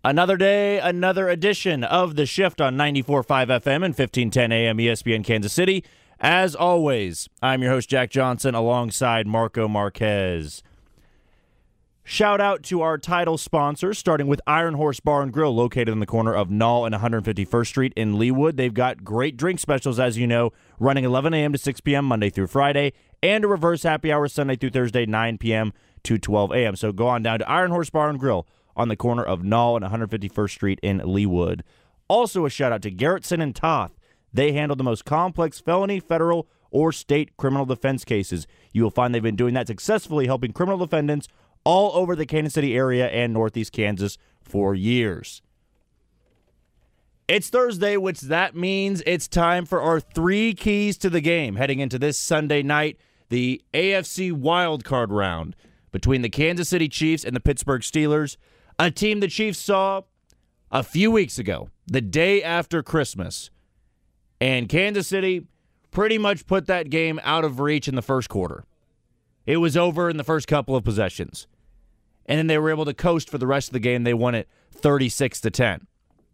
Another day, another edition of The Shift on 94.5 FM and 1510 AM ESPN Kansas City. As always, I'm your host, Jack Johnson, alongside Marco Marquez. Shout out to our title sponsors, starting with Iron Horse Bar and Grill, located in the corner of Knoll and 151st Street in Leawood. They've got great drink specials, as you know, running 11 a.m. to 6 p.m. Monday through Friday, and a reverse happy hour Sunday through Thursday, 9 p.m. to 12 a.m. So go on down to Iron Horse Bar and Grill on the corner of Knoll and 151st Street in Leawood. Also a shout out to Garrettson and Toth. They handle the most complex felony, federal, or state criminal defense cases. You will find they've been doing that successfully, helping criminal defendants all over the Kansas City area and Northeast Kansas for years. It's Thursday, which that means it's time for our three keys to the game heading into this Sunday night, the AFC wildcard round between the Kansas City Chiefs and the Pittsburgh Steelers, a team the Chiefs saw a few weeks ago, the day after Christmas. And Kansas City pretty much put that game out of reach in the first quarter. It was over in the first couple of possessions. And then they were able to coast for the rest of the game. They won it 36-10.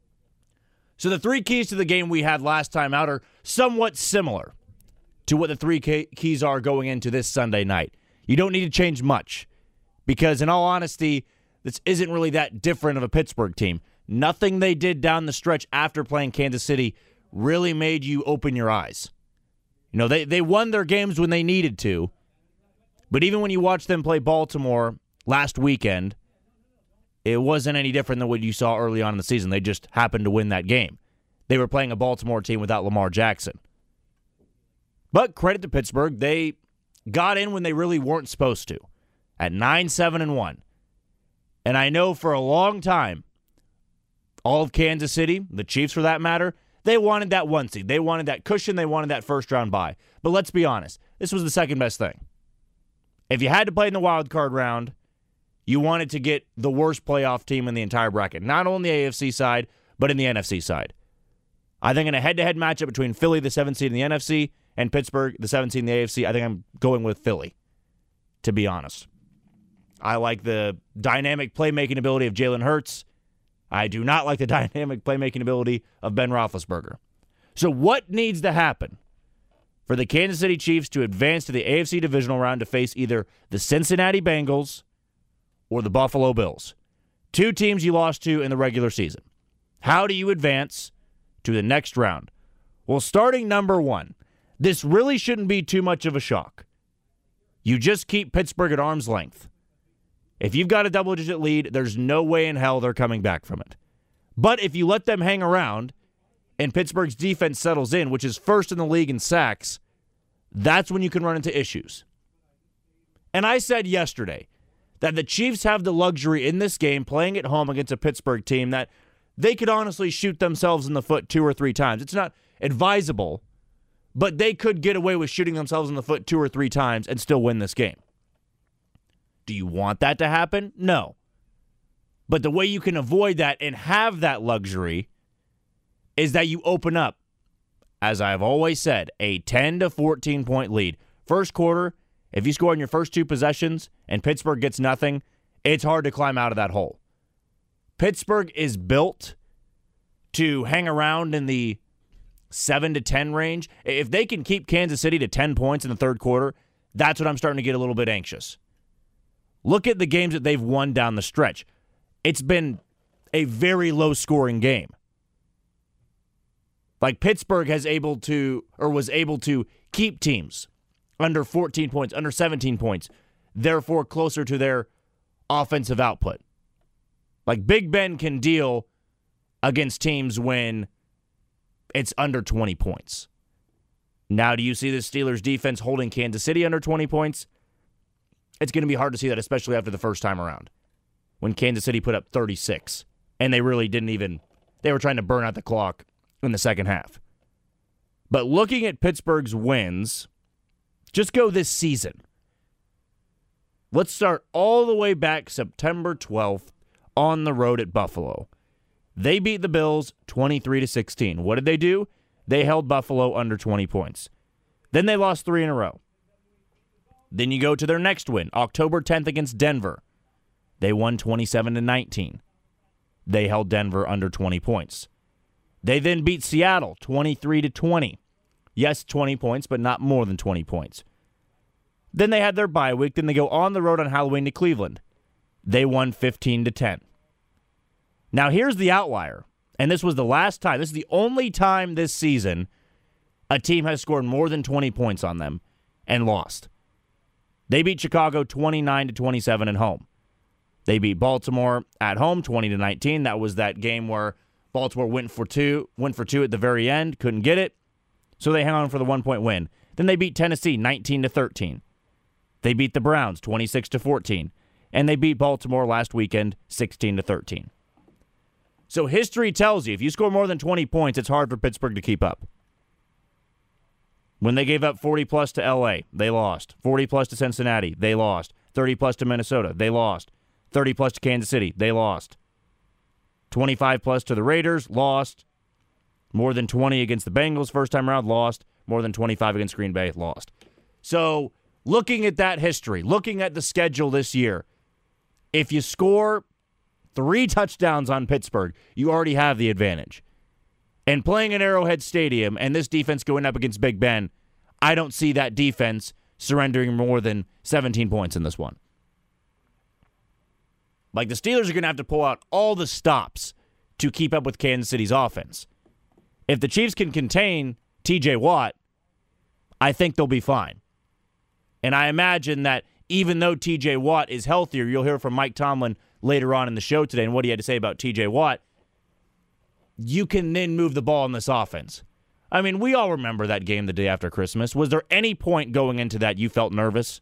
So the three keys to the game we had last time out are somewhat similar to what the three keys are going into this Sunday night. You don't need to change much because, in all honesty, this isn't really that different of a Pittsburgh team. Nothing they did down the stretch after playing Kansas City really made you open your eyes. You know, they won their games when they needed to, but even when you watch them play Baltimore last weekend, it wasn't any different than what you saw early on in the season. They just happened to win that game. They were playing a Baltimore team without Lamar Jackson. But credit to Pittsburgh, they got in when they really weren't supposed to, at 9-7-1. And I know for a long time, all of Kansas City, the Chiefs for that matter, they wanted that one seed. They wanted that cushion. They wanted that first-round bye. But let's be honest, this was the second best thing. If you had to play in the wild card round, you wanted to get the worst playoff team in the entire bracket, not only the AFC side, but in the NFC side. I think in a head-to-head matchup between Philly, the 7th seed in the NFC, and Pittsburgh, the 7th seed in the AFC, I think I'm going with Philly, to be honest. I like the dynamic playmaking ability of Jalen Hurts. I do not like the dynamic playmaking ability of Ben Roethlisberger. So what needs to happen for the Kansas City Chiefs to advance to the AFC divisional round to face either the Cincinnati Bengals or the Buffalo Bills? Two teams you lost to in the regular season. How do you advance to the next round? Well, starting number one, this really shouldn't be too much of a shock. You just keep Pittsburgh at arm's length. If you've got a double-digit lead, there's no way in hell they're coming back from it. But if you let them hang around and Pittsburgh's defense settles in, which is first in the league in sacks, that's when you can run into issues. And I said yesterday that the Chiefs have the luxury in this game, playing at home against a Pittsburgh team, that they could honestly shoot themselves in the foot 2 or 3 times. It's not advisable, but they could get away with shooting themselves in the foot 2 or 3 times and still win this game. Do you want that to happen? No. But the way you can avoid that and have that luxury is that you open up, as I've always said, a 10 to 14 point lead. First quarter, if you score in your first 2 possessions and Pittsburgh gets nothing, it's hard to climb out of that hole. Pittsburgh is built to hang around in the 7 to 10 range. If they can keep Kansas City to 10 points in the third quarter, that's when I'm starting to get a little bit anxious. Look at the games that they've won down the stretch. It's been a very low-scoring game. Like Pittsburgh was able to keep teams under 14 points, under 17 points, therefore closer to their offensive output. Like Big Ben can deal against teams when it's under 20 points. Now, do you see the Steelers defense holding Kansas City under 20 points? It's going to be hard to see that, especially after the first time around, when Kansas City put up 36, and they really they were trying to burn out the clock in the second half. But looking at Pittsburgh's wins, just go this season. Let's start all the way back September 12th on the road at Buffalo. They beat the Bills 23-16. What did they do? They held Buffalo under 20 points. Then they lost 3 in a row. Then you go to their next win, October 10th against Denver. They won 27-19. They held Denver under 20 points. They then beat Seattle 23-20. Yes, 20 points, but not more than 20 points. Then they had their bye week. Then they go on the road on Halloween to Cleveland. They won 15-10. Now here's the outlier, and this was the last time. This is the only time this season a team has scored more than 20 points on them and lost. They beat Chicago 29-27 at home. They beat Baltimore at home 20-19. That was that game where Baltimore went for two at the very end, couldn't get it, so they hang on for the 1-point win. Then they beat Tennessee 19-13. They beat the Browns 26-14, and they beat Baltimore last weekend 16-13. So history tells you if you score more than 20 points, it's hard for Pittsburgh to keep up. When they gave up 40-plus to L.A., they lost. 40-plus to Cincinnati, they lost. 30-plus to Minnesota, they lost. 30-plus to Kansas City, they lost. 25-plus to the Raiders, lost. More than 20 against the Bengals first time around, lost. More than 25 against Green Bay, lost. So looking at that history, looking at the schedule this year, if you score 3 touchdowns on Pittsburgh, you already have the advantage. And playing in Arrowhead Stadium and this defense going up against Big Ben, I don't see that defense surrendering more than 17 points in this one. Like, the Steelers are going to have to pull out all the stops to keep up with Kansas City's offense. If the Chiefs can contain TJ Watt, I think they'll be fine. And I imagine that even though TJ Watt is healthier, you'll hear from Mike Tomlin later on in the show today and what he had to say about TJ Watt, you can then move the ball in this offense. I mean, we all remember that game the day after Christmas. Was there any point going into that you felt nervous?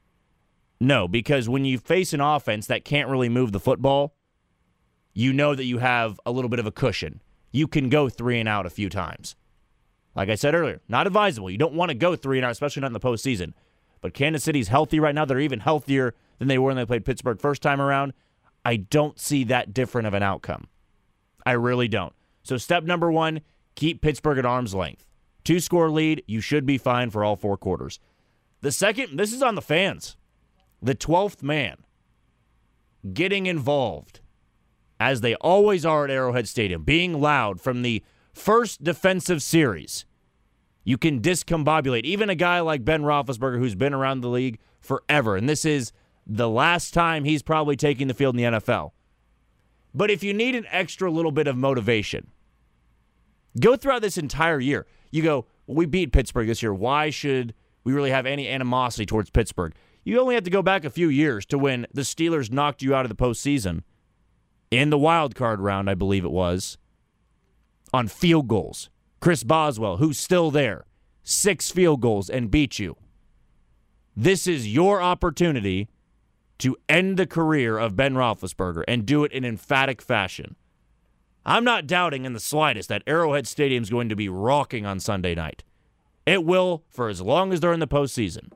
No, because when you face an offense that can't really move the football, you know that you have a little bit of a cushion. You can go 3 and out a few times. Like I said earlier, not advisable. You don't want to go 3 and out, especially not in the postseason. But Kansas City's healthy right now. They're even healthier than they were when they played Pittsburgh first time around. I don't see that different of an outcome. I really don't. So step number 1, keep Pittsburgh at arm's length. 2-score lead, you should be fine for all 4 quarters. The second, this is on the fans. The 12th man getting involved, as they always are at Arrowhead Stadium, being loud from the first defensive series. You can discombobulate even a guy like Ben Roethlisberger, who's been around the league forever, and this is the last time he's probably taking the field in the NFL. But if you need an extra little bit of motivation, go throughout this entire year. You go, well, we beat Pittsburgh this year. Why should we really have any animosity towards Pittsburgh? You only have to go back a few years to when the Steelers knocked you out of the postseason in the wild card round, I believe it was, on field goals. Chris Boswell, who's still there, 6 field goals and beat you. This is your opportunity to end the career of Ben Roethlisberger and do it in emphatic fashion. I'm not doubting in the slightest that Arrowhead Stadium is going to be rocking on Sunday night. It will for as long as they're in the postseason.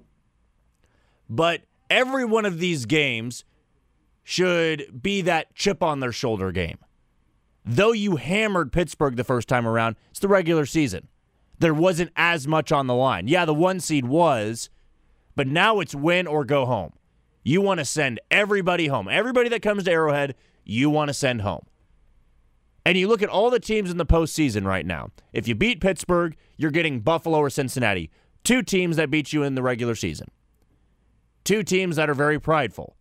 But every one of these games should be that chip on their shoulder game. Though you hammered Pittsburgh the first time around, it's the regular season. There wasn't as much on the line. Yeah, the 1 seed was, but now it's win or go home. You want to send everybody home. Everybody that comes to Arrowhead, you want to send home. And you look at all the teams in the postseason right now. If you beat Pittsburgh, you're getting Buffalo or Cincinnati. 2 teams that beat you in the regular season. 2 teams that are very prideful.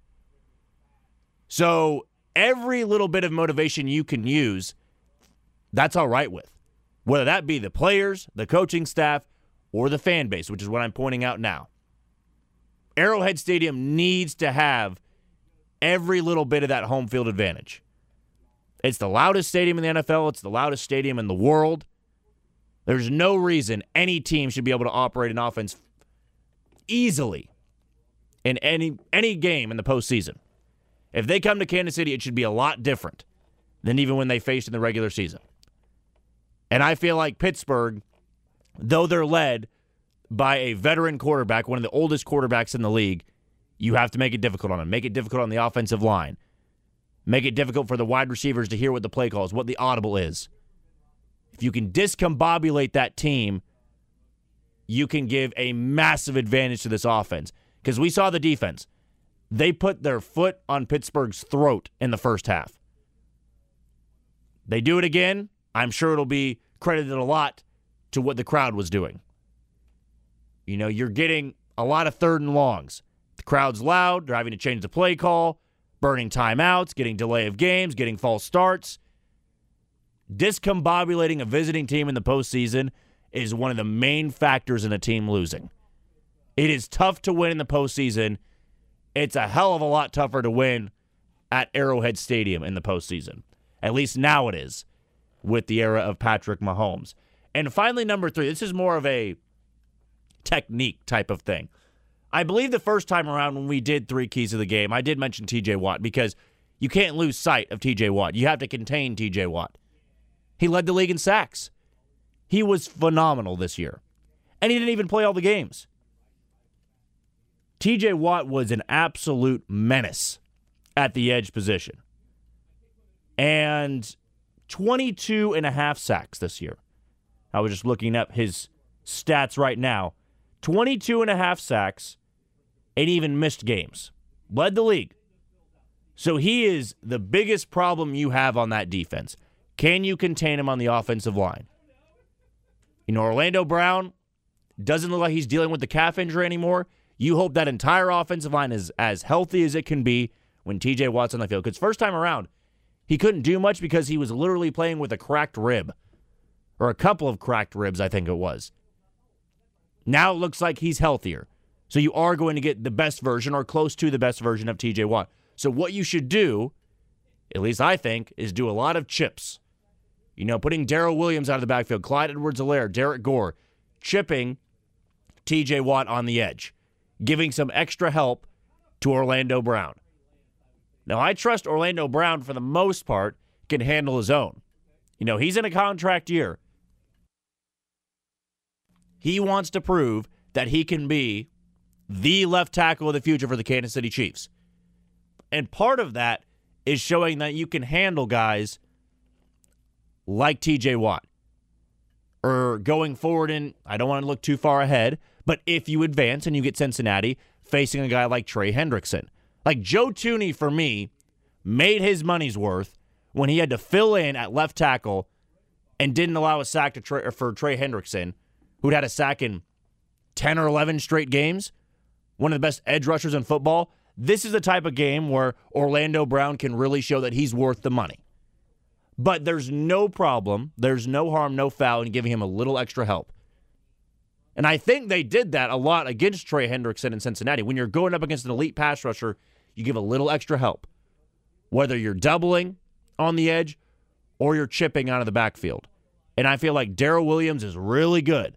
So every little bit of motivation you can use, that's all right with. Whether that be the players, the coaching staff, or the fan base, which is what I'm pointing out now. Arrowhead Stadium needs to have every little bit of that home field advantage. It's the loudest stadium in the NFL. It's the loudest stadium in the world. There's no reason any team should be able to operate an offense easily in any game in the postseason. If they come to Kansas City, it should be a lot different than even when they faced in the regular season. And I feel like Pittsburgh, though they're led by a veteran quarterback, one of the oldest quarterbacks in the league, you have to make it difficult on them. Make it difficult on the offensive line. Make it difficult for the wide receivers to hear what the play call is, what the audible is. If you can discombobulate that team, you can give a massive advantage to this offense. Because we saw the defense. They put their foot on Pittsburgh's throat in the first half. They do it again, I'm sure it'll be credited a lot to what the crowd was doing. You know, you're getting a lot of third and longs. The crowd's loud, they're having to change the play call, burning timeouts, getting delay of games, getting false starts. Discombobulating a visiting team in the postseason is one of the main factors in a team losing. It is tough to win in the postseason. It's a hell of a lot tougher to win at Arrowhead Stadium in the postseason. At least now it is with the era of Patrick Mahomes. And finally, number 3, this is more of a technique type of thing. I believe the first time around when we did 3 keys of the game, I did mention TJ Watt because you can't lose sight of TJ Watt. You have to contain TJ Watt. He led the league in sacks. He was phenomenal this year. And he didn't even play all the games. TJ Watt was an absolute menace at the edge position. And 22 and a half sacks this year. I was just looking up his stats right now. 22 and a half sacks and even missed games. Led the league. So he is the biggest problem you have on that defense. Can you contain him on the offensive line? You know, Orlando Brown doesn't look like he's dealing with the calf injury anymore. You hope that entire offensive line is as healthy as it can be when TJ Watt's on the field. Because first time around, he couldn't do much because he was literally playing with a cracked rib. Or a couple of cracked ribs, I think it was. Now it looks like he's healthier. So you are going to get the best version or close to the best version of TJ Watt. So what you should do, at least I think, is do a lot of chips. You know, putting Darrell Williams out of the backfield, Clyde Edwards-Helaire, Derek Gore, chipping TJ Watt on the edge, giving some extra help to Orlando Brown. Now, I trust Orlando Brown, for the most part, can handle his own. You know, he's in a contract year. He wants to prove that he can be the left tackle of the future for the Kansas City Chiefs. And part of that is showing that you can handle guys like TJ Watt. Or going forward in, I don't want to look too far ahead, but if you advance and you get Cincinnati facing a guy like Trey Hendrickson. Like Joe Thuney, for me, made his money's worth when he had to fill in at left tackle and didn't allow a sack to for Trey Hendrickson, who'd had a sack in 10 or 11 straight games, one of the best edge rushers in football. This is the type of game where Orlando Brown can really show that he's worth the money. But there's no problem, there's no harm, no foul in giving him a little extra help. And I think they did that a lot against Trey Hendrickson in Cincinnati. When you're going up against an elite pass rusher, you give a little extra help. Whether you're doubling on the edge or you're chipping out of the backfield. And I feel like Darrell Williams is really good.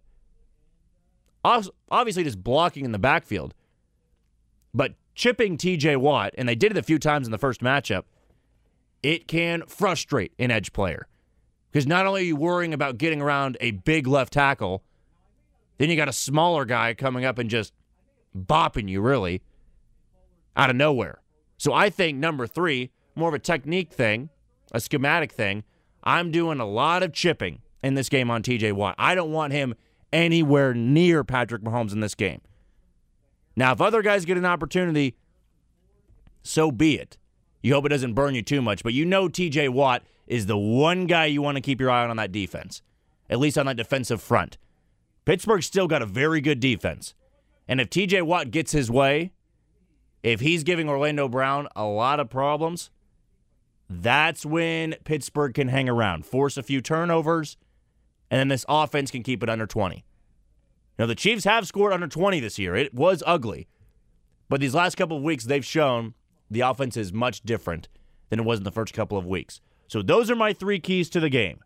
Obviously just blocking in the backfield. But chipping TJ Watt, and they did it a few times in the first matchup, it can frustrate an edge player. Because not only are you worrying about getting around a big left tackle, then you got a smaller guy coming up and just bopping you, really, out of nowhere. So I think number 3, more of a technique thing, a schematic thing. I'm doing a lot of chipping in this game on TJ Watt. I don't want him anywhere near Patrick Mahomes in this game. Now, if other guys get an opportunity, so be it. You hope it doesn't burn you too much, but you know TJ Watt is the one guy you want to keep your eye on that defense, at least on that defensive front. Pittsburgh's still got a very good defense. And if TJ Watt gets his way, if he's giving Orlando Brown a lot of problems, that's when Pittsburgh can hang around, force a few turnovers, and then this offense can keep it under 20. Now, the Chiefs have scored under 20 this year. It was ugly. But these last couple of weeks, they've shown the offense is much different than it was in the first couple of weeks. So those are my 3 keys to the game.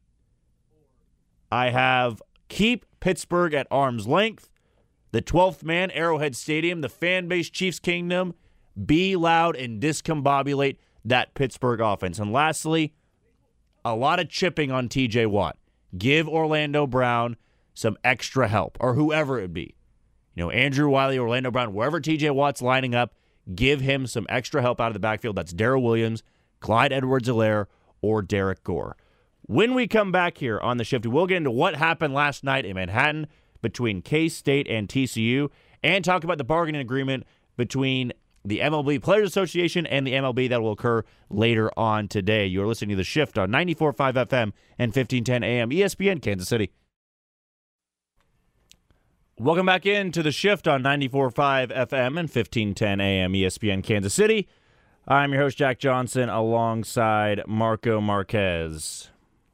I have keep Pittsburgh at arm's length, the 12th man, Arrowhead Stadium, the fan base, Chiefs Kingdom, be loud and discombobulate that Pittsburgh offense. And lastly, a lot of chipping on TJ Watt. Give Orlando Brown some extra help, or whoever it be. You know, Andrew Wiley, Orlando Brown, wherever TJ Watt's lining up, give him some extra help out of the backfield. That's Darrell Williams, Clyde Edwards-Helaire, or Derek Gore. When we come back here on The Shift, we'll get into what happened last night in Manhattan between K-State and TCU, and talk about the bargaining agreement between the MLB Players Association and the MLB that will occur later on today. You're listening to The Shift on 94.5 FM and 1510 AM ESPN Kansas City. Welcome back into The Shift on 94.5 FM and 1510 AM ESPN Kansas City. I'm your host, Jack Johnson, alongside Marco Marquez.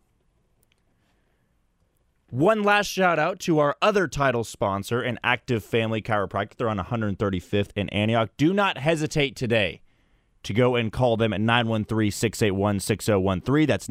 One last shout out to our other title sponsor, an Active Family Chiropractic. They're on 135th in Antioch. Do not hesitate today to go and call them at 913-681-6013. That's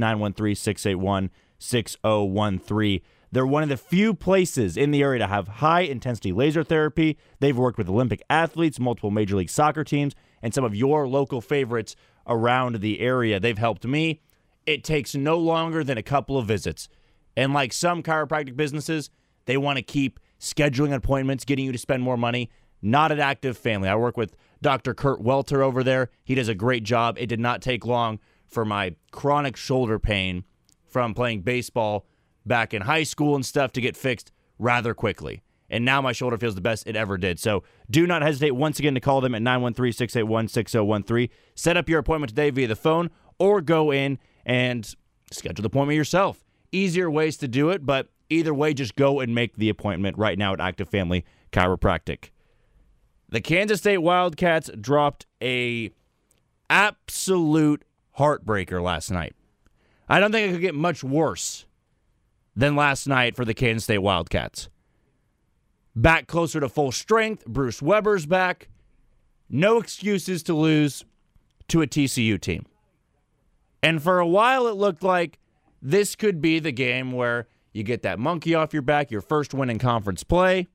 913-681-6013. They're one of the few places in the area to have high-intensity laser therapy. They've worked with Olympic athletes, multiple Major League Soccer teams, and some of your local favorites around the area. They've helped me. It takes no longer than a couple of visits. And like some chiropractic businesses, they want to keep scheduling appointments, getting you to spend more money. Not at Active Family. I work with Dr. Kurt Welter over there. He does a great job. It did not take long for my chronic shoulder pain from playing baseball back in high school and stuff to get fixed rather quickly. And now my shoulder feels the best it ever did. So do not hesitate once again to call them at 913-681-6013. Set up your appointment today via the phone or go in and schedule the appointment yourself. Easier ways to do it, but either way, just go and make the appointment right now at Active Family Chiropractic. The Kansas State Wildcats dropped a absolute heartbreaker last night. I don't think it could get much worse than last night for the Kansas State Wildcats. Back closer to full strength, Bruce Weber's back. No excuses to lose to a TCU team. And for a while, it looked like this could be the game where you get that monkey off your back, your first win in conference play,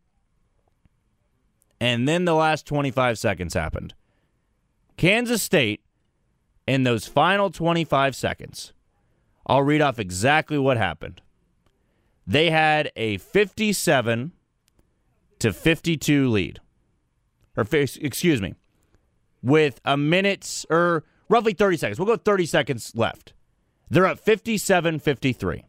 and then the last 25 seconds happened. Kansas State, in those final 25 seconds, I'll read off exactly what happened. They had a 57-52 lead. With a minute, or roughly 30 seconds. We'll go 30 seconds left. They're up 57-53.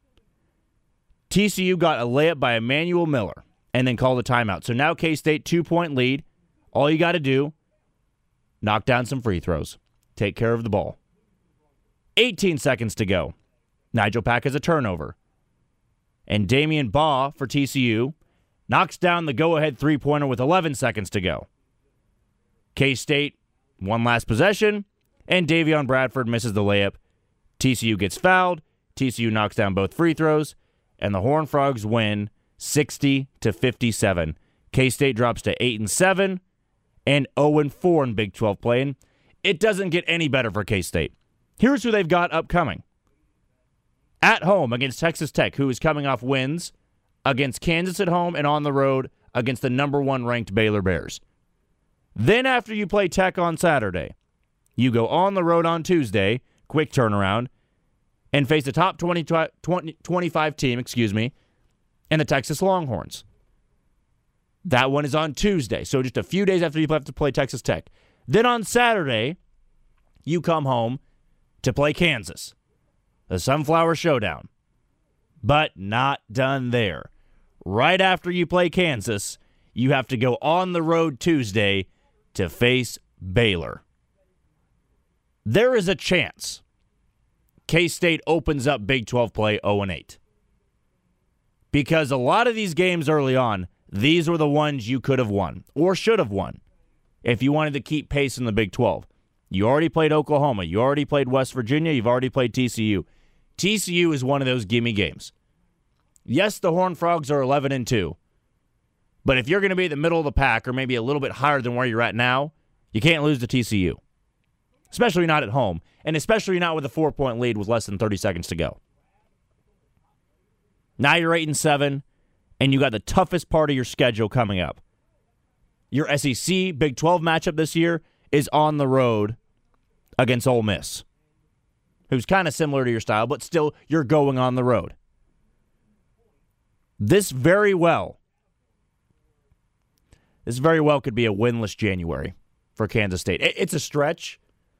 TCU got a layup by Emmanuel Miller and then called a timeout. So now K-State 2-point lead. All you got to do, knock down some free throws. Take care of the ball. 18 seconds to go. Nigel Pack has a turnover. And Damian Baugh for TCU knocks down the go-ahead three-pointer with 11 seconds to go. K-State, one last possession, and Davion Bradford misses the layup. TCU gets fouled, TCU knocks down both free throws, and the Horned Frogs win 60-57. K-State drops to 8-7 and 0-4 in Big 12 play. And it doesn't get any better for K-State. Here's who they've got upcoming. At home against Texas Tech, who is coming off wins against Kansas at home and on the road against the number 1 ranked Baylor Bears. Then after you play Tech on Saturday, you go on the road on Tuesday, quick turnaround, and face the top 25 team, and the Texas Longhorns. That one is on Tuesday, so just a few days after you have to play Texas Tech. Then on Saturday, you come home to play Kansas, the Sunflower Showdown. But not done there. Right after you play Kansas, you have to go on the road Tuesday to face Baylor. There is a chance K-State opens up Big 12 play 0-8. Because a lot of these games early on, these were the ones you could have won or should have won if you wanted to keep pace in the Big 12. You already played Oklahoma. You already played West Virginia. You've already played TCU. TCU is one of those gimme games. Yes, the Horned Frogs are 11-2. But if you're going to be at the middle of the pack or maybe a little bit higher than where you're at now, you can't lose to TCU. Especially not at home, and especially not with a 4-point lead with less than 30 seconds to go. Now you're 8-7, and you got the toughest part of your schedule coming up. Your SEC Big 12 matchup this year is on the road against Ole Miss, who's kind of similar to your style, but still you're going on the road. This very well could be a winless January for Kansas State. It's a stretch.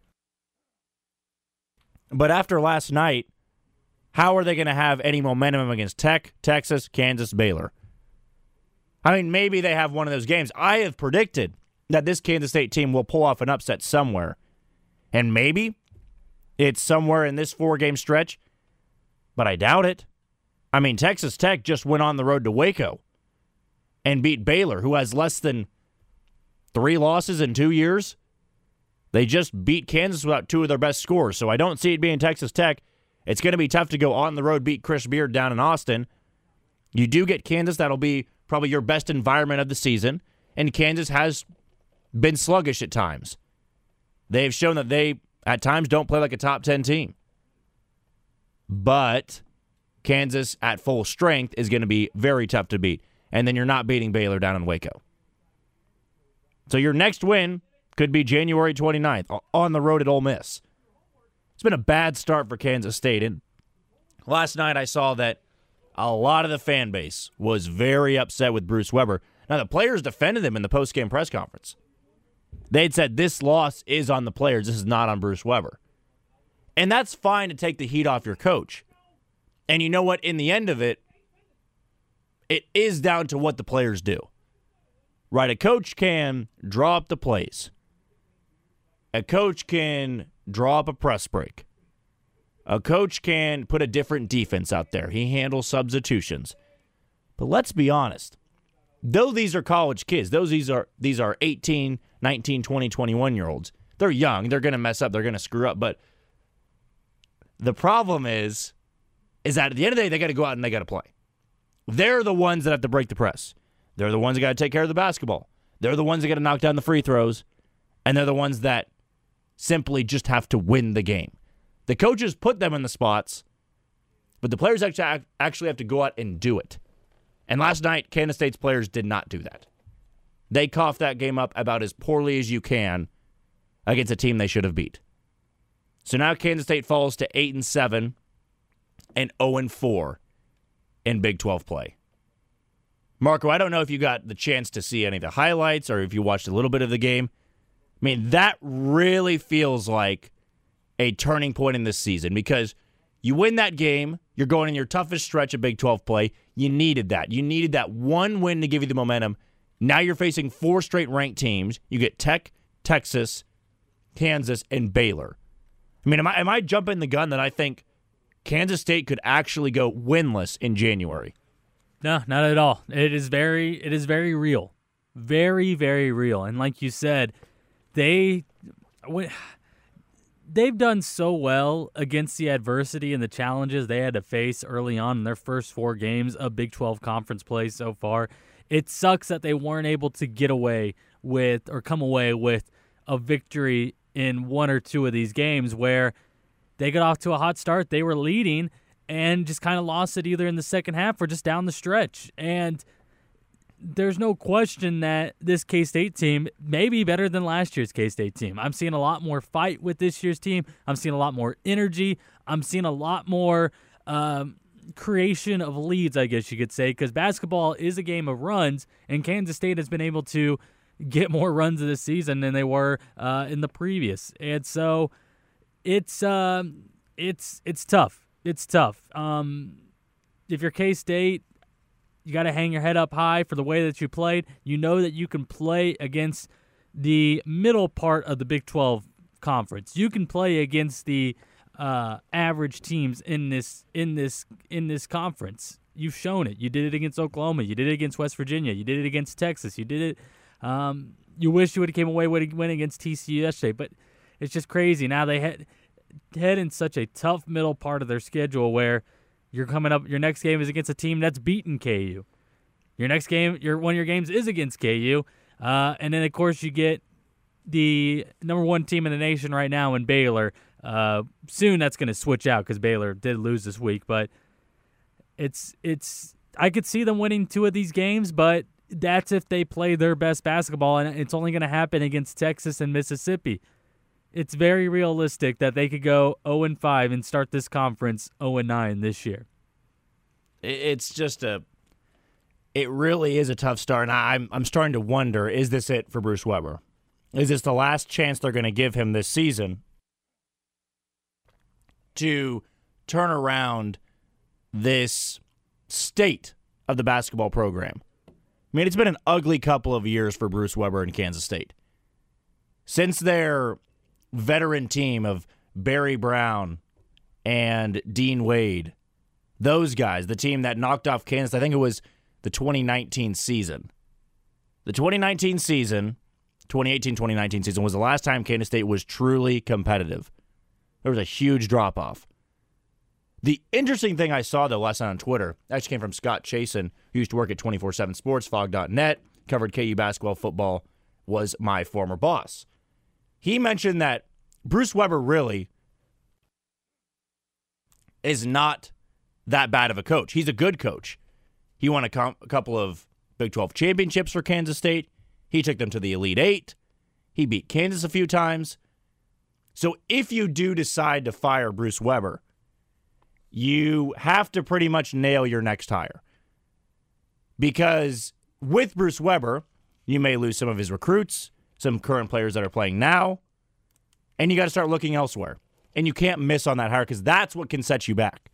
But after last night, how are they going to have any momentum against Tech, Texas, Kansas, Baylor? I mean, maybe they have one of those games. I have predicted that this Kansas State team will pull off an upset somewhere. And maybe it's somewhere in this 4-game stretch, but I doubt it. I mean, Texas Tech just went on the road to Waco and beat Baylor, who has less than 3 losses in 2 years. They just beat Kansas without 2 of their best scorers, so I don't see it being Texas Tech. It's going to be tough to go on the road, beat Chris Beard down in Austin. You do get Kansas. That'll be probably your best environment of the season, and Kansas has been sluggish at times. They have shown that they, at times, don't play like a top 10 team. But Kansas at full strength is going to be very tough to beat. And then you're not beating Baylor down in Waco. So your next win could be January 29th on the road at Ole Miss. It's been a bad start for Kansas State. And last night I saw that a lot of the fan base was very upset with Bruce Weber. Now, the players defended him in the post-game press conference. They'd said this loss is on the players. This is not on Bruce Weber. And that's fine to take the heat off your coach. And you know what? In the end of it, it is down to what the players do. Right? A coach can draw up the plays. A coach can draw up a press break. A coach can put a different defense out there. He handles substitutions. But let's be honest. Though these are college kids, these are 18, 19, 20, 21-year-olds. They're young. They're going to mess up. They're going to screw up. But the problem is that at the end of the day, they got to go out and they got to play. They're the ones that have to break the press. They're the ones that got to take care of the basketball. They're the ones that got to knock down the free throws. And they're the ones that simply just have to win the game. The coaches put them in the spots, but the players actually have to go out and do it. And last night, Kansas State's players did not do that. They coughed that game up about as poorly as you can against a team they should have beat. So now Kansas State falls to 8-7 and 0-4 in Big 12 play. Marco, I don't know if you got the chance to see any of the highlights or if you watched a little bit of the game. I mean, that really feels like a turning point in this season because you win that game, you're going in your toughest stretch of Big 12 play. You needed that. You needed that one win to give you the momentum. Now you're facing 4 straight ranked teams. You get Tech, Texas, Kansas, and Baylor. I mean, am I jumping the gun that I think Kansas State could actually go winless in January? No, not at all. It is very real. Very, very real. And like you said, they've done so well against the adversity and the challenges they had to face early on in their first 4 games of Big 12 conference play so far. It sucks that they weren't able to get away with or come away with a victory in 1 or 2 of these games where they got off to a hot start. They were leading and just kind of lost it either in the second half or just down the stretch. And there's no question that this K-State team may be better than last year's K-State team. I'm seeing a lot more fight with this year's team. I'm seeing a lot more energy. I'm seeing a lot more creation of leads, I guess you could say, because basketball is a game of runs, and Kansas State has been able to get more runs this season than they were in the previous. And so it's tough. It's tough. If you're K-State, you got to hang your head up high for the way that you played. You know that you can play against the middle part of the Big 12 conference. You can play against the average teams in this conference. You've shown it. You did it against Oklahoma. You did it against West Virginia. You did it against Texas. You did it. You wish you would have came away with a win against TCU yesterday, but it's just crazy. Now they head in such a tough middle part of their schedule where you're coming up. Your next game is against a team that's beaten KU. Your next game, one of your games is against KU, and then of course you get the number 1 team in the nation right now in Baylor. Soon that's going to switch out because Baylor did lose this week, but it's. I could see them winning 2 of these games, but that's if they play their best basketball, and it's only going to happen against Texas and Mississippi. It's very realistic that they could go 0-5 and start this conference 0-9 this year. It's just it really is a tough start, and I'm starting to wonder, is this it for Bruce Weber? Is this the last chance they're going to give him this season to turn around this state of the basketball program? I mean, it's been an ugly couple of years for Bruce Weber in Kansas State. since their veteran team of Barry Brown and Dean Wade, those guys, the team that knocked off Kansas, I think it was the 2019 season. The 2018-2019 season was the last time Kansas State was truly competitive. There was a huge drop-off. The interesting thing I saw, though, last night on Twitter, actually came from Scott Chasen, who used to work at 247 Sports, Fog.net, covered KU basketball, football, was my former boss. He mentioned that Bruce Weber really is not that bad of a coach. He's a good coach. He won a couple of Big 12 championships for Kansas State. He took them to the Elite Eight. He beat Kansas a few times. So if you do decide to fire Bruce Weber, you have to pretty much nail your next hire. Because with Bruce Weber, you may lose some of his recruits, some current players that are playing now, and you got to start looking elsewhere. And you can't miss on that hire because that's what can set you back.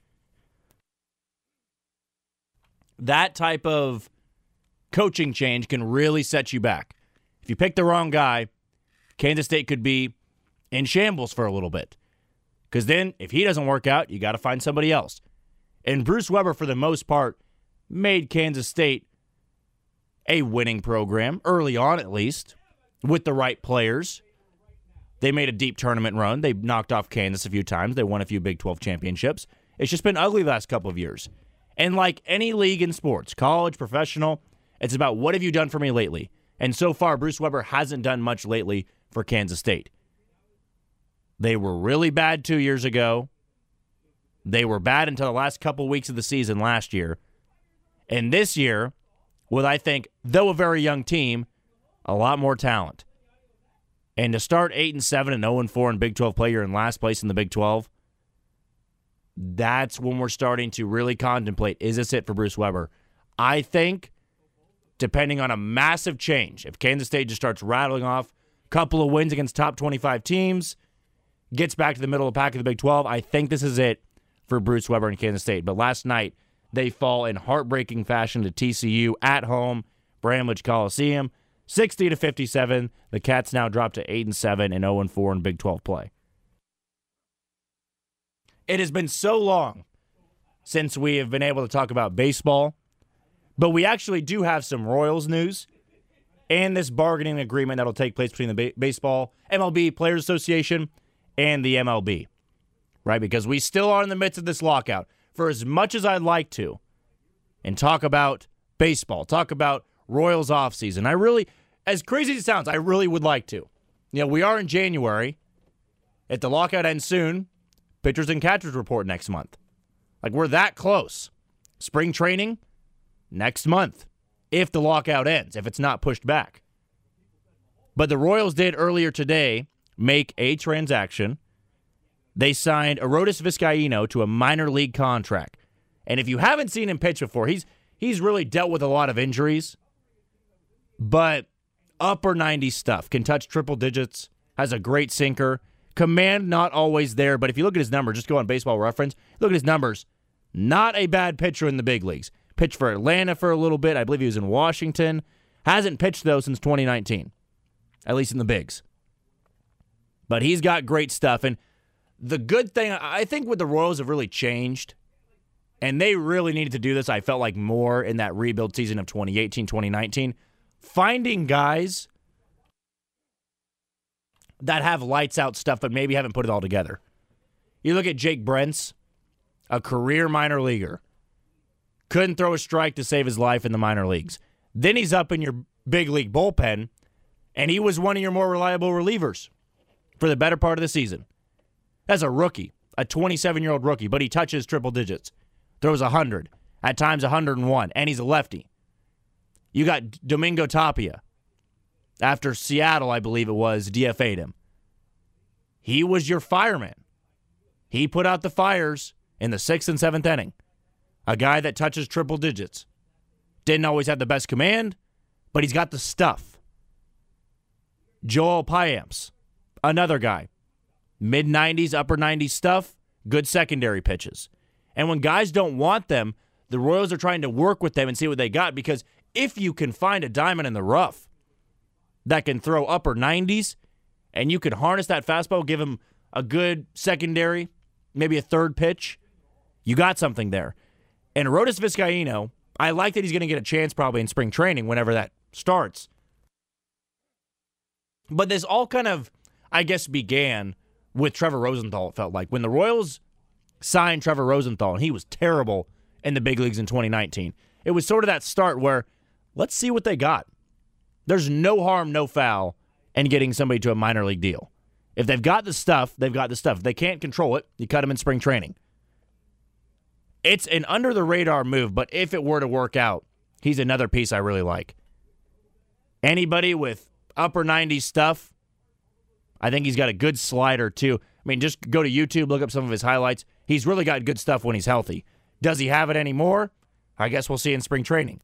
That type of coaching change can really set you back. If you pick the wrong guy, Kansas State could be in shambles for a little bit. Because then, if he doesn't work out, you got to find somebody else. And Bruce Weber, for the most part, made Kansas State a winning program, early on at least, with the right players. They made a deep tournament run. They knocked off Kansas a few times. They won a few Big 12 championships. It's just been ugly the last couple of years. And like any league in sports, college, professional, it's about what have you done for me lately? And so far, Bruce Weber hasn't done much lately for Kansas State. They were really bad 2 years ago. They were bad until the last couple weeks of the season last year. And this year, with, I think, though a very young team, a lot more talent. And to start 8-7 and 0-4 in Big 12 play, you're in last place in the Big 12. That's when we're starting to really contemplate, is this it for Bruce Weber? I think, depending on a massive change, if Kansas State just starts rattling off a couple of wins against top 25 teams, gets back to the middle of the pack of the Big 12, I think this is it for Bruce Weber and Kansas State. But last night, they fall in heartbreaking fashion to TCU at home, Bramlage Coliseum, 60-57. The Cats now drop to 8-7 and 0-4 in Big 12 play. It has been so long since we have been able to talk about baseball, but we actually do have some Royals news and this bargaining agreement that will take place between the baseball, MLB Players Association, and the MLB, right? Because we still are in the midst of this lockout. For as much as I'd like to, and talk about baseball, talk about Royals offseason, I really, as crazy as it sounds, I really would like to. You know, we are in January. If the lockout ends soon, pitchers and catchers report next month. Like, we're that close. Spring training, next month, if the lockout ends, if it's not pushed back. But the Royals did earlier today make a transaction. They signed Arodys Vizcaíno to a minor league contract. And if you haven't seen him pitch before, he's really dealt with a lot of injuries. But upper 90 stuff, can touch triple digits, has a great sinker. Command not always there, but if you look at his numbers, just go on Baseball Reference, look at his numbers. Not a bad pitcher in the big leagues. Pitched for Atlanta for a little bit. I believe he was in Washington. Hasn't pitched, though, since 2019, at least in the bigs. But he's got great stuff. And the good thing, I think what the Royals have really changed, and they really needed to do this, I felt like more in that rebuild season of 2018, 2019, finding guys that have lights-out stuff but maybe haven't put it all together. You look at Jake Brentz, a career minor leaguer. Couldn't throw a strike to save his life in the minor leagues. Then he's up in your big league bullpen, and he was one of your more reliable relievers for the better part of the season. That's a rookie, a 27-year-old rookie, but he touches triple digits. Throws 100, at times 101, and he's a lefty. You got Domingo Tapia. After Seattle, I believe it was, DFA'd him. He was your fireman. He put out the fires in the 6th and 7th inning. A guy that touches triple digits. Didn't always have the best command, but he's got the stuff. Joel Payamps, another guy. Mid-90s, upper 90s stuff, good secondary pitches. And when guys don't want them, the Royals are trying to work with them and see what they got, because if you can find a diamond in the rough that can throw upper 90s and you could harness that fastball, give him a good secondary, maybe a third pitch, you got something there. And Arodys Vizcaino, I like that he's going to get a chance probably in spring training whenever that starts. But this all kind of, I guess, began with Trevor Rosenthal, it felt like. When the Royals signed Trevor Rosenthal, and he was terrible in the big leagues in 2019, it was sort of that start where, let's see what they got. There's no harm, no foul in getting somebody to a minor league deal. If they've got the stuff, they've got the stuff. If they can't control it, you cut them in spring training. It's an under-the-radar move, but if it were to work out, he's another piece I really like. Anybody with upper 90s stuff, I think he's got a good slider, too. I mean, just go to YouTube, look up some of his highlights. He's really got good stuff when he's healthy. Does he have it anymore? I guess we'll see in spring training.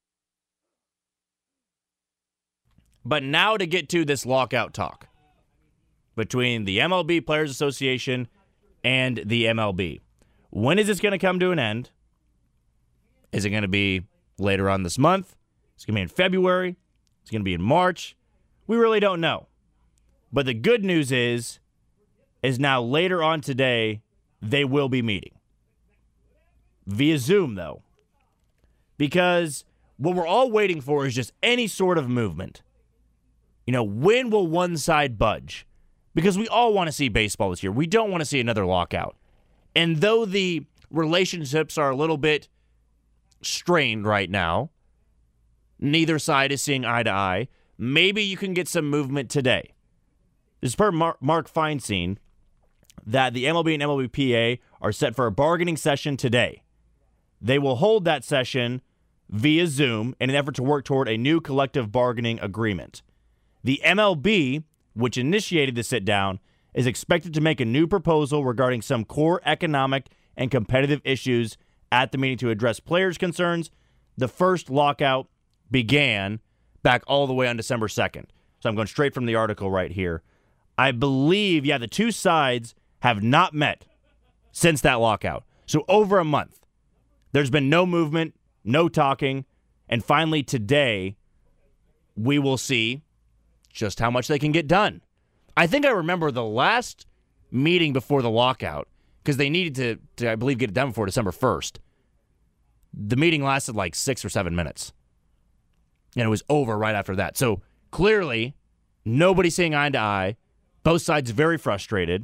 But now to get to this lockout talk between the MLB Players Association and the MLB. When is this going to come to an end? Is it going to be later on this month? It's going to be in February? It's going to be in March? We really don't know. But the good news is now later on today, they will be meeting. Via Zoom, though. Because what we're all waiting for is just any sort of movement. You know, when will one side budge? Because we all want to see baseball this year. We don't want to see another lockout. And though the relationships are a little bit strained right now, neither side is seeing eye to eye. Maybe you can get some movement today. This is per Mark Feinstein that the MLB and MLBPA are set for a bargaining session today. They will hold that session via Zoom in an effort to work toward a new collective bargaining agreement. The MLB, which initiated the sit-down, is expected to make a new proposal regarding some core economic and competitive issues at the meeting to address players' concerns. The first lockout began back all the way on December 2nd. So I'm going straight from the article right here. I believe, the two sides have not met since that lockout. So over a month. There's been no movement, no talking, and finally today we will see just how much they can get done. I think I remember the last meeting before the lockout, because they needed to, I believe, get it done before December 1st. The meeting lasted like 6 or 7 minutes, and it was over right after that. So clearly, nobody's seeing eye to eye. Both sides very frustrated.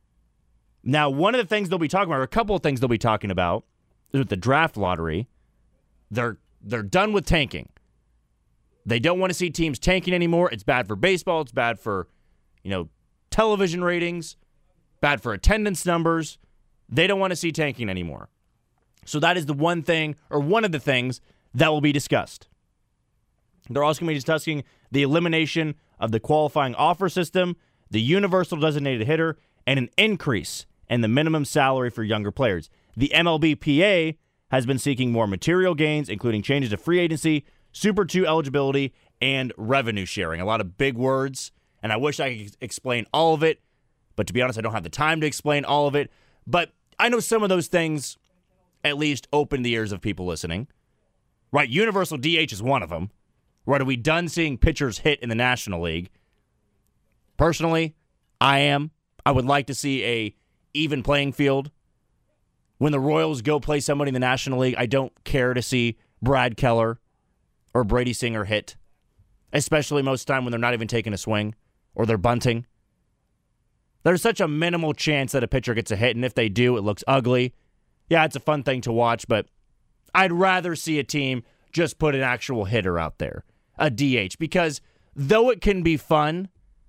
Now, one of the things they'll be talking about, or a couple of things they'll be talking about, is with the draft lottery. They're done with tanking. They don't want to see teams tanking anymore. It's bad for baseball. It's bad for, television ratings, bad for attendance numbers. They don't want to see tanking anymore. So that is the one thing, or one of the things, that will be discussed. They're also going to be discussing the elimination of the qualifying offer system, the universal designated hitter, and an increase in the minimum salary for younger players. The MLBPA has been seeking more material gains, including changes to free agency, Super 2 eligibility, and revenue sharing. A lot of big words, and I wish I could explain all of it, but to be honest, I don't have the time to explain all of it. But I know some of those things at least open the ears of people listening. Right, universal DH is one of them. Right, are we done seeing pitchers hit in the National League? Personally, I am. I would like to see a even playing field. When the Royals go play somebody in the National League, I don't care to see Brad Keller or Brady Singer hit, especially most of the time when they're not even taking a swing or they're bunting. There's such a minimal chance that a pitcher gets a hit, and if they do, it looks ugly. Yeah, it's a fun thing to watch, but I'd rather see a team just put an actual hitter out there, a DH, because though it can be fun,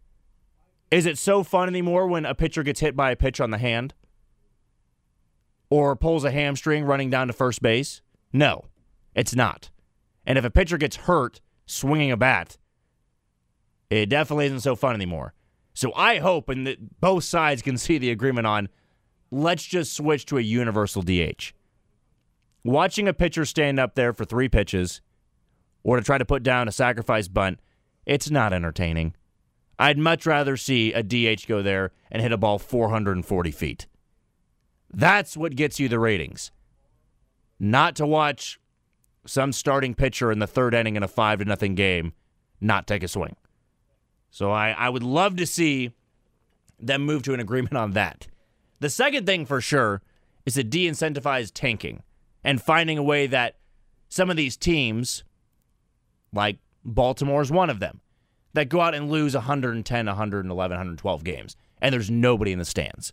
is it so fun anymore when a pitcher gets hit by a pitch on the hand or pulls a hamstring running down to first base? No, it's not. And if a pitcher gets hurt swinging a bat, it definitely isn't so fun anymore. So I hope, and that both sides can see the agreement on, let's just switch to a universal DH. Watching a pitcher stand up there for 3 pitches or to try to put down a sacrifice bunt, it's not entertaining. I'd much rather see a DH go there and hit a ball 440 feet. That's what gets you the ratings. Not to watch some starting pitcher in the 3rd inning in a 5-0 game not take a swing. So I would love to see them move to an agreement on that. The second thing for sure is to de-incentivize tanking and finding a way that some of these teams, like Baltimore is one of them, that go out and lose 110, 111, 112 games, and there's nobody in the stands.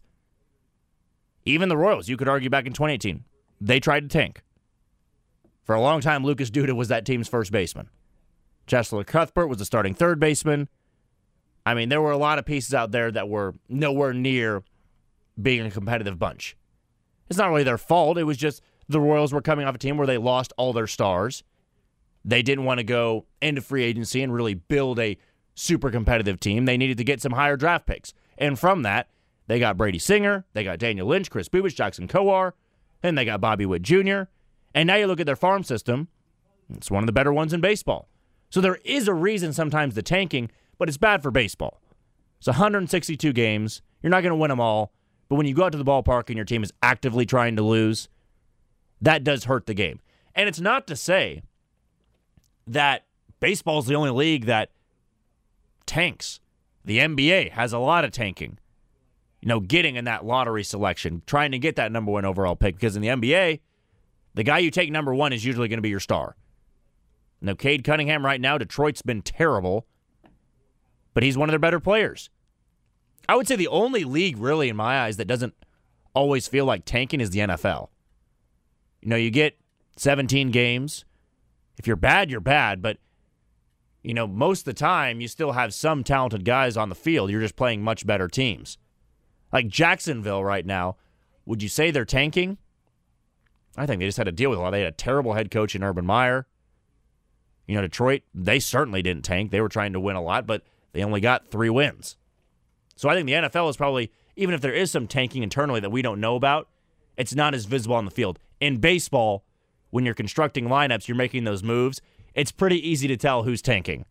Even the Royals, you could argue back in 2018, they tried to tank. For a long time, Lucas Duda was that team's first baseman. Cheslor Cuthbert was the starting third baseman. I mean, there were a lot of pieces out there that were nowhere near being a competitive bunch. It's not really their fault. It was just the Royals were coming off a team where they lost all their stars. They didn't want to go into free agency and really build a super competitive team. They needed to get some higher draft picks. And from that, they got Brady Singer, they got Daniel Lynch, Chris Bubich, Jackson Kowar, and they got Bobby Witt Jr. And now you look at their farm system, it's one of the better ones in baseball. So there is a reason sometimes the tanking, but it's bad for baseball. It's 162 games. You're not going to win them all. But when you go out to the ballpark and your team is actively trying to lose, that does hurt the game. And it's not to say that baseball is the only league that tanks. The NBA has a lot of tanking. You know, getting in that lottery selection, trying to get that number one overall pick. Because in the NBA, the guy you take number one is usually going to be your star. Now, Cade Cunningham right now, Detroit's been terrible, but he's one of their better players. I would say the only league really in my eyes that doesn't always feel like tanking is the NFL. You know, you get 17 games. If you're bad, you're bad, but you know, most of the time you still have some talented guys on the field. You're just playing much better teams. Like Jacksonville right now, would you say they're tanking? I think they just had to deal with a lot. They had a terrible head coach in Urban Meyer. You know, Detroit, they certainly didn't tank. They were trying to win a lot, but they only got 3 wins. So I think the NFL is probably, even if there is some tanking internally that we don't know about, it's not as visible on the field. In baseball, when you're constructing lineups, you're making those moves, it's pretty easy to tell who's tanking.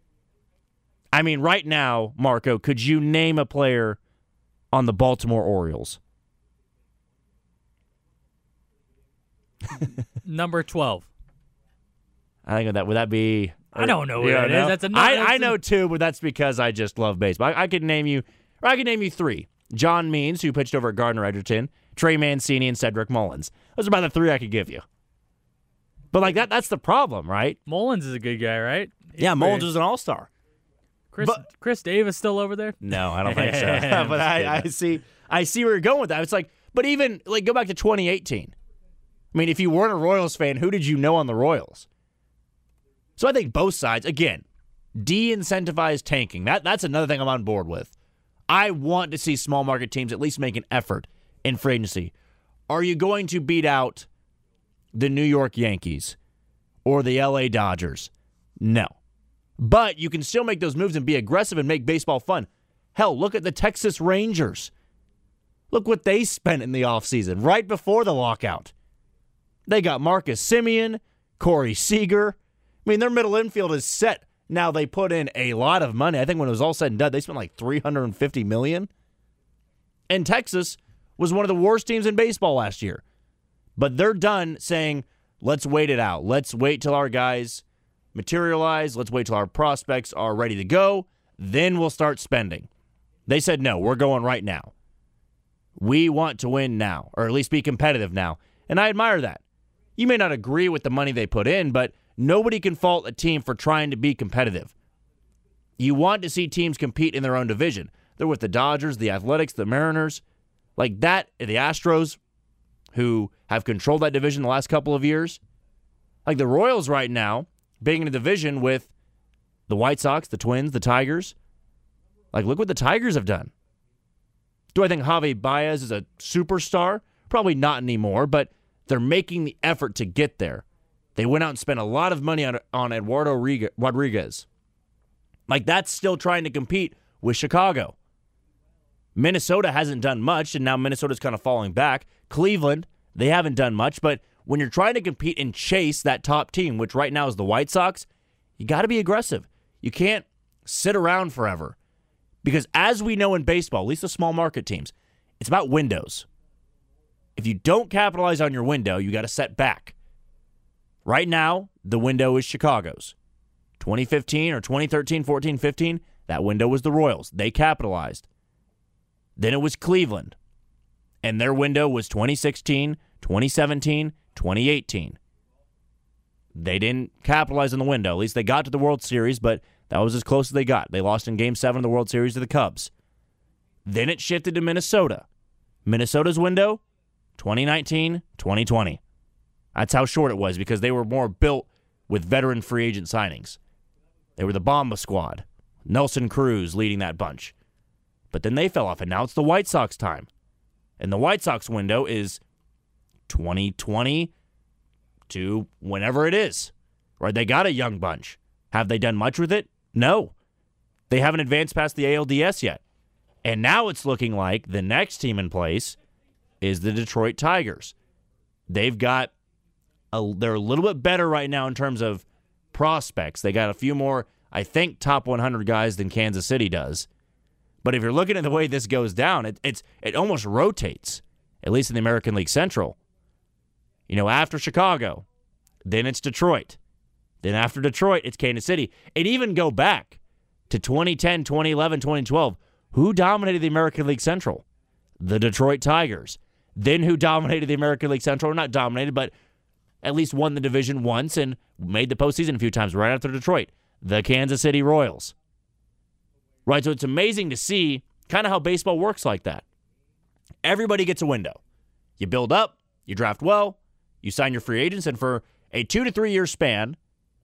I mean, right now, Marco, could you name a player on the Baltimore Orioles? Number 12. I think would that be? I don't know who that is. That's I know 2, but that's because I just love baseball. I could name you 3. John Means, who pitched over at Gardner Edgerton, Trey Mancini, and Cedric Mullins. Those are about the 3 I could give you. But like that's the problem, right? Mullins is a good guy, right? Mullins is an all-star. Chris Davis still over there? No, I don't think so. But I see where you're going with that. It's like, but even like go back to 2018. I mean, if you weren't a Royals fan, who did you know on the Royals? So I think both sides, again, de-incentivize tanking. That's another thing I'm on board with. I want to see small market teams at least make an effort in free agency. Are you going to beat out the New York Yankees or the LA Dodgers? No. But you can still make those moves and be aggressive and make baseball fun. Hell, look at the Texas Rangers. Look what they spent in the offseason, right before the lockout. They got Marcus Semien, Corey Seager. I mean, their middle infield is set. Now, they put in a lot of money. I think when it was all said and done, they spent like $350 million. And Texas was one of the worst teams in baseball last year. But they're done saying, let's wait it out. Let's wait till our guys materialize. Let's wait till our prospects are ready to go. Then we'll start spending. They said, no, we're going right now. We want to win now, or at least be competitive now. And I admire that. You may not agree with the money they put in, but nobody can fault a team for trying to be competitive. You want to see teams compete in their own division. They're with the Dodgers, the Athletics, the Mariners. Like that, the Astros, who have controlled that division the last couple of years. Like the Royals right now, being in a division with the White Sox, the Twins, the Tigers. Like, look what the Tigers have done. Do I think Javi Baez is a superstar? Probably not anymore, but they're making the effort to get there. They went out and spent a lot of money on Eduardo Rodriguez. Like, that's still trying to compete with Chicago. Minnesota hasn't done much, and now Minnesota's kind of falling back. Cleveland, they haven't done much, but when you're trying to compete and chase that top team, which right now is the White Sox, you got to be aggressive. You can't sit around forever. Because as we know in baseball, at least the small market teams, it's about windows. If you don't capitalize on your window, you got to set back. Right now, the window is Chicago's. 2015 or 2013, 14, 15, That window was the Royals. They capitalized. Then it was Cleveland, and their window was 2016, 2017, 2018. They didn't capitalize on the window. At least they got to the World Series, but that was as close as they got. They lost in Game 7 of the World Series to the Cubs. Then it shifted to Minnesota. Minnesota's window, 2019, 2020. That's how short it was because they were more built with veteran free agent signings. They were the Bomba squad. Nelson Cruz leading that bunch. But then they fell off, and now it's the White Sox time. And the White Sox window is 2020 to whenever it is. Right? They got a young bunch. Have they done much with it? No. They haven't advanced past the ALDS yet. And now it's looking like the next team in place is the Detroit Tigers. They've got they're a little bit better right now in terms of prospects. They got a few more, I think, top 100 guys than Kansas City does. But if you're looking at the way this goes down, it almost rotates, at least in the American League Central. You know, after Chicago, then it's Detroit. Then after Detroit, it's Kansas City. And even go back to 2010, 2011, 2012. Who dominated the American League Central? The Detroit Tigers. Then who dominated the American League Central? Not dominated, but at least won the division once and made the postseason a few times right after Detroit. The Kansas City Royals. Right, so it's amazing to see kind of how baseball works like that. Everybody gets a window. You build up, you draft well, you sign your free agents, and for a 2 to 3 year span,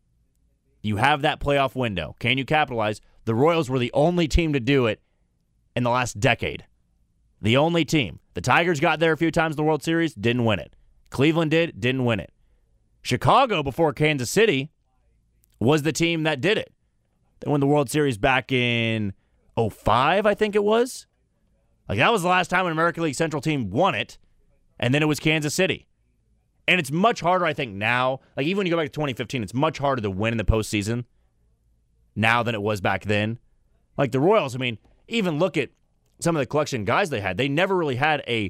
you have that playoff window. Can you capitalize? The Royals were the only team to do it in the last decade. The only team. The Tigers got there a few times in the World Series, didn't win it. Cleveland didn't win it. Chicago, before Kansas City, was the team that did it. They won the World Series back in 2005, I think it was. Like, that was the last time an American League Central team won it, and then it was Kansas City. And it's much harder, I think, now. Like, even when you go back to 2015, it's much harder to win in the postseason now than it was back then. Like, the Royals, I mean, even look at some of the collection guys they had. They never really had a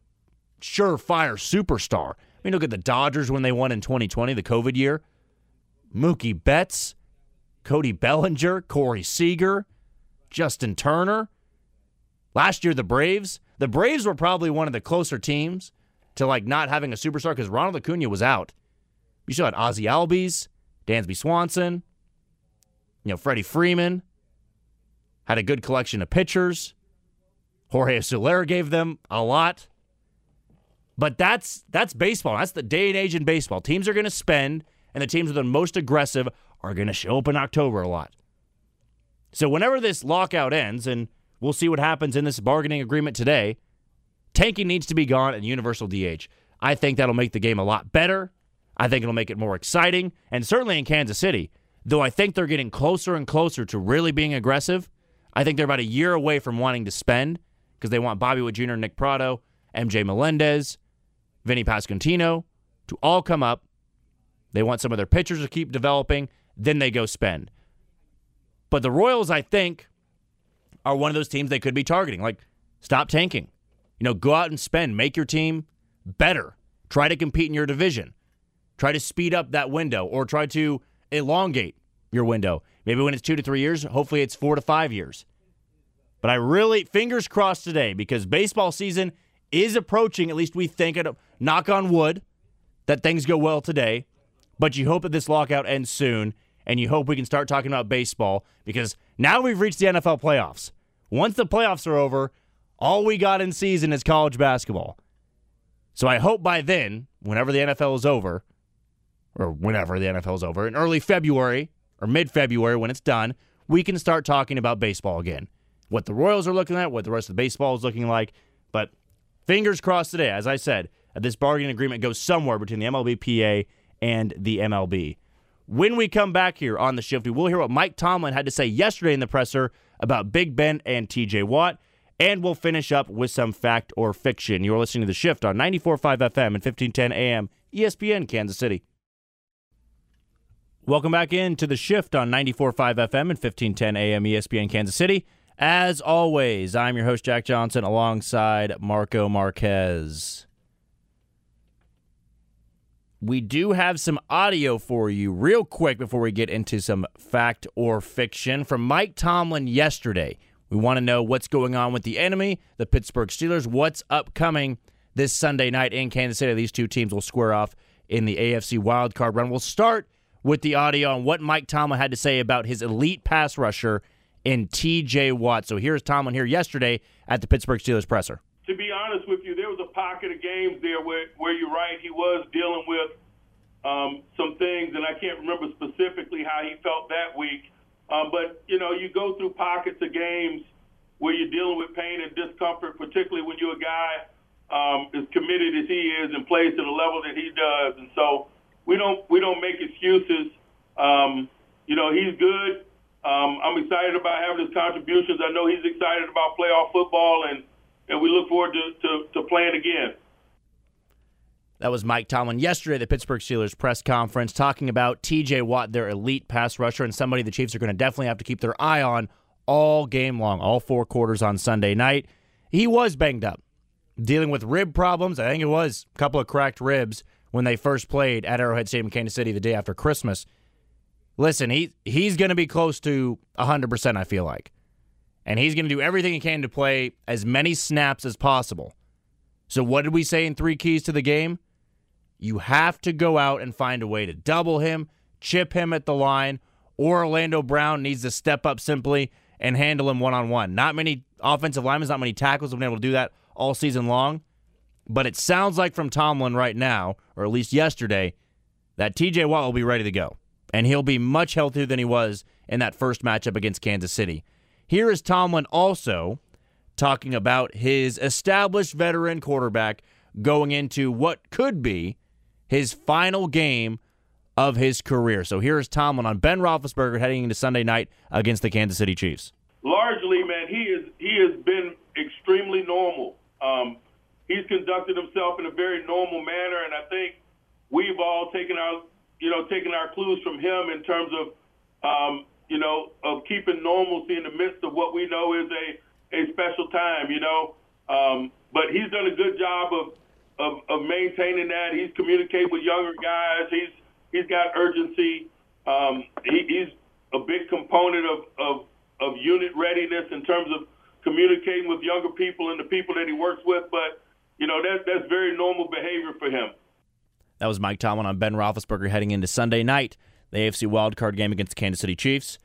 surefire superstar. I mean, look at the Dodgers when they won in 2020, the COVID year. Mookie Betts, Cody Bellinger, Corey Seager, Justin Turner. Last year, the Braves. The Braves were probably one of the closer teams to, like, not having a superstar because Ronald Acuna was out. You still had Ozzie Albies, Dansby Swanson, Freddie Freeman. Had a good collection of pitchers. Jorge Soler gave them a lot. But that's baseball. That's the day and age in baseball. Teams are going to spend, and the teams that are the most aggressive are going to show up in October a lot. So whenever this lockout ends, and we'll see what happens in this bargaining agreement today, tanking needs to be gone and universal DH. I think that'll make the game a lot better. I think it'll make it more exciting. And certainly in Kansas City, though I think they're getting closer and closer to really being aggressive, I think they're about a year away from wanting to spend because they want Bobby Witt Jr., Nick Pratto, MJ Melendez, Vinny Pasquantino to all come up. They want some of their pitchers to keep developing. Then they go spend. But the Royals, I think, are one of those teams they could be targeting. Like, stop tanking. Go out and spend. Make your team better. Try to compete in your division. Try to speed up that window or try to elongate your window. Maybe when it's 2 to 3 years, hopefully it's 4 to 5 years. But I really, fingers crossed today, because baseball season is approaching, at least we think, knock on wood, that things go well today. But you hope that this lockout ends soon, and you hope we can start talking about baseball, because now we've reached the NFL playoffs. Once the playoffs are over, all we got in season is college basketball. So I hope by then, whenever the NFL is over, in early February or mid-February when it's done, we can start talking about baseball again. What the Royals are looking at, what the rest of the baseball is looking like. But fingers crossed today, as I said, this bargaining agreement goes somewhere between the MLBPA and the MLB. When we come back here on the shift, we will hear what Mike Tomlin had to say yesterday in the presser about Big Ben and TJ Watt, and we'll finish up with some fact or fiction. You're listening to The Shift on 94.5 FM and 1510 AM, ESPN Kansas City. Welcome back into The Shift on 94.5 FM and 1510 AM, ESPN Kansas City. As always, I'm your host, Jack Johnson, alongside Marco Marquez. we do have some audio for you real quick before we get into some fact or fiction from Mike Tomlin yesterday. We want to know what's going on with the enemy, the Pittsburgh Steelers, what's upcoming this Sunday night in Kansas City. These two teams will square off in the AFC wildcard run. We'll start with the audio on what Mike Tomlin had to say about his elite pass rusher in T.J. Watt. So here's Tomlin here yesterday at the Pittsburgh Steelers presser. To be honest with you, there was a pocket of games there where you're right, he was dealing with some things, and I can't remember specifically how he felt that week. But, you go through pockets of games where you're dealing with pain and discomfort, particularly when you're a guy as committed as he is and plays to the level that he does. And so we don't make excuses. He's good. I'm excited about having his contributions. I know he's excited about playoff football, and we look forward to playing again. That was Mike Tomlin yesterday at the Pittsburgh Steelers press conference talking about T.J. Watt, their elite pass rusher, and somebody the Chiefs are going to definitely have to keep their eye on all game long, all 4 quarters on Sunday night. He was banged up, dealing with rib problems. I think it was a couple of cracked ribs when they first played at Arrowhead Stadium in Kansas City the day after Christmas. Listen, he's going to be close to 100%, I feel like. And he's going to do everything he can to play as many snaps as possible. So what did we say in 3 keys to the game? You have to go out and find a way to double him, chip him at the line, or Orlando Brown needs to step up simply and handle him one-on-one. Not many offensive linemen, not many tackles have been able to do that all season long. But it sounds like from Tomlin right now, or at least yesterday, that T.J. Watt will be ready to go. And he'll be much healthier than he was in that first matchup against Kansas City. Here is Tomlin also talking about his established veteran quarterback going into what could be his final game of his career. So here is Tomlin on Ben Roethlisberger heading into Sunday night against the Kansas City Chiefs. Largely, man, he has been extremely normal. He's conducted himself in a very normal manner, and I think we've all taken our clues from him in terms of of keeping normalcy in the midst of what we know is a special time, But he's done a good job of maintaining that. He's communicated with younger guys. He's got urgency. He's a big component of unit readiness in terms of communicating with younger people and the people that he works with. But, that's very normal behavior for him. That was Mike Tomlin on Ben Roethlisberger heading into Sunday night, the AFC wildcard game against the Kansas City Chiefs.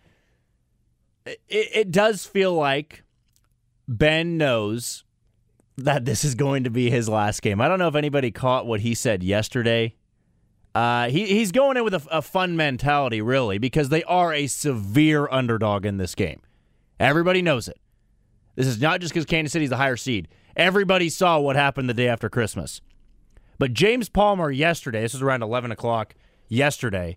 It does feel like Ben knows that this is going to be his last game. I don't know if anybody caught what he said yesterday. He's going in with a fun mentality, really, because they are a severe underdog in this game. Everybody knows it. This is not just because Kansas City's the higher seed. Everybody saw what happened the day after Christmas. But James Palmer yesterday, this was around 11 o'clock yesterday,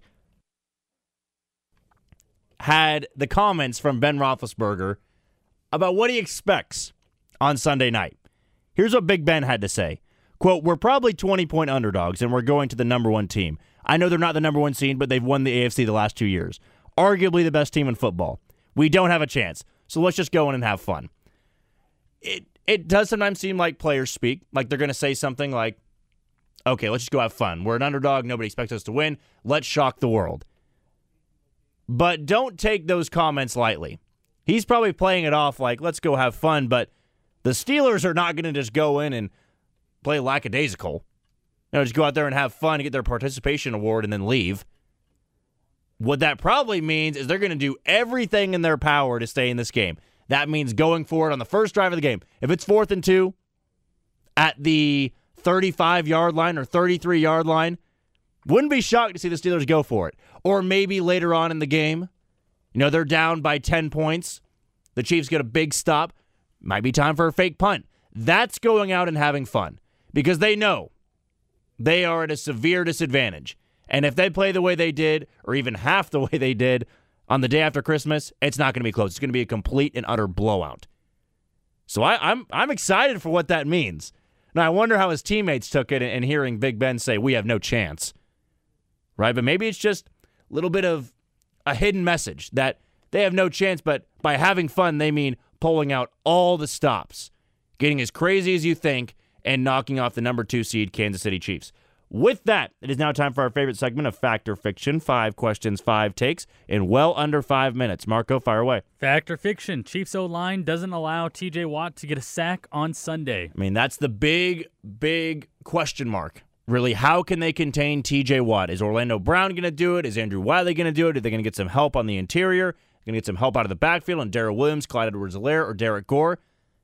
had the comments from Ben Roethlisberger about what he expects on Sunday night. Here's what Big Ben had to say. Quote, "We're probably 20-point underdogs, and we're going to the number 1 team. I know they're not the number 1 seed, but they've won the AFC the last 2 years. Arguably the best team in football. We don't have a chance, so let's just go in and have fun." It does sometimes seem like players speak, like they're going to say something like, okay, let's just go have fun. We're an underdog. Nobody expects us to win. Let's shock the world. But don't take those comments lightly. He's probably playing it off like, let's go have fun, but the Steelers are not going to just go in and play lackadaisical. Just go out there and have fun and get their participation award and then leave. What that probably means is they're going to do everything in their power to stay in this game. That means going for it on the first drive of the game. If it's 4th and 2 at the 35-yard line or 33-yard line, wouldn't be shocked to see the Steelers go for it. Or maybe later on in the game, they're down by 10 points. The Chiefs get a big stop. Might be time for a fake punt. That's going out and having fun because they know they are at a severe disadvantage. And if they play the way they did, or even half the way they did on the day after Christmas, it's not going to be close. It's going to be a complete and utter blowout. So I'm excited for what that means. Now, I wonder how his teammates took it and hearing Big Ben say, we have no chance. Right? But maybe it's just a little bit of a hidden message that they have no chance, but by having fun, they mean pulling out all the stops, getting as crazy as you think, and knocking off the number 2 seed Kansas City Chiefs. With that, it is now time for our favorite segment of Fact or Fiction. 5 questions, 5 takes in well under 5 minutes. Marco, fire away. Fact or fiction, Chiefs O-line doesn't allow TJ Watt to get a sack on Sunday. I mean, that's the big question mark. Really, how can they contain TJ Watt? Is Orlando Brown going to do it? Is Andrew Wiley going to do it? Are they going to get some help on the interior? Going to get some help out of the backfield on Darrell Williams, Clyde Edwards-Helaire, or Derek Gore?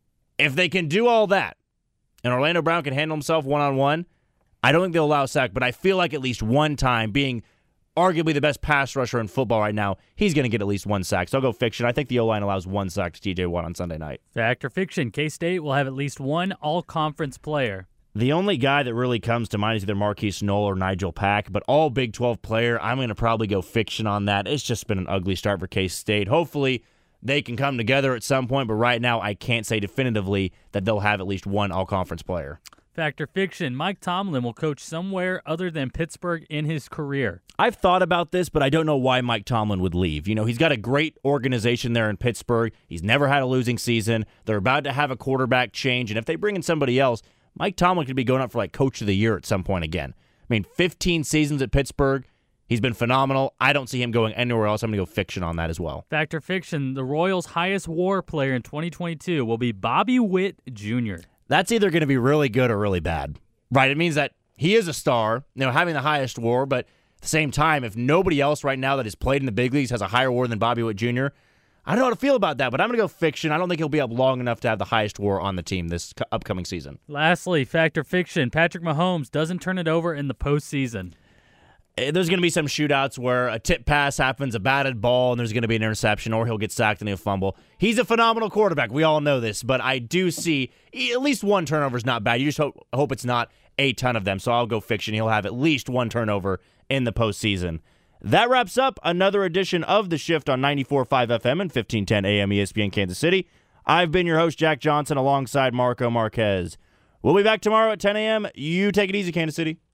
If they can do all that, and Orlando Brown can handle himself one-on-one, I don't think they'll allow a sack, but I feel like at least one time, being arguably the best pass rusher in football right now, he's going to get at least 1 sack. So I'll go fiction. I think the O-line allows 1 sack to TJ Watt on Sunday night. Fact or fiction, K-State will have at least 1 all-conference player. The only guy that really comes to mind is either Marquise Knoll or Nigel Pack, but all Big 12 player, I'm going to probably go fiction on that. It's just been an ugly start for K-State. Hopefully they can come together at some point, but right now I can't say definitively that they'll have at least 1 all-conference player. Fact or fiction, Mike Tomlin will coach somewhere other than Pittsburgh in his career. I've thought about this, but I don't know why Mike Tomlin would leave. You know, he's got a great organization there in Pittsburgh. He's never had a losing season. They're about to have a quarterback change, and if they bring in somebody else, Mike Tomlin could be going up for like Coach of the Year at some point again. I mean, 15 seasons at Pittsburgh. He's been phenomenal. I don't see him going anywhere else. I'm going to go fiction on that as well. Fact or fiction, the Royals' highest WAR player in 2022 will be Bobby Witt Jr. That's either going to be really good or really bad, right? It means that he is a star, having the highest WAR, but at the same time, if nobody else right now that has played in the big leagues has a higher WAR than Bobby Witt Jr., I don't know how to feel about that, but I'm going to go fiction. I don't think he'll be up long enough to have the highest WAR on the team this upcoming season. Lastly, fact or fiction, Patrick Mahomes doesn't turn it over in the postseason. There's going to be some shootouts where a tip pass happens, a batted ball, and there's going to be an interception, or he'll get sacked and he'll fumble. He's a phenomenal quarterback. We all know this, but I do see at least 1 turnover is not bad. You just hope it's not a ton of them, so I'll go fiction. He'll have at least 1 turnover in the postseason. That wraps up another edition of The Shift on 94.5 FM and 1510 AM ESPN Kansas City. I've been your host, Jack Johnson, alongside Marco Marquez. We'll be back tomorrow at 10 a.m. You take it easy, Kansas City.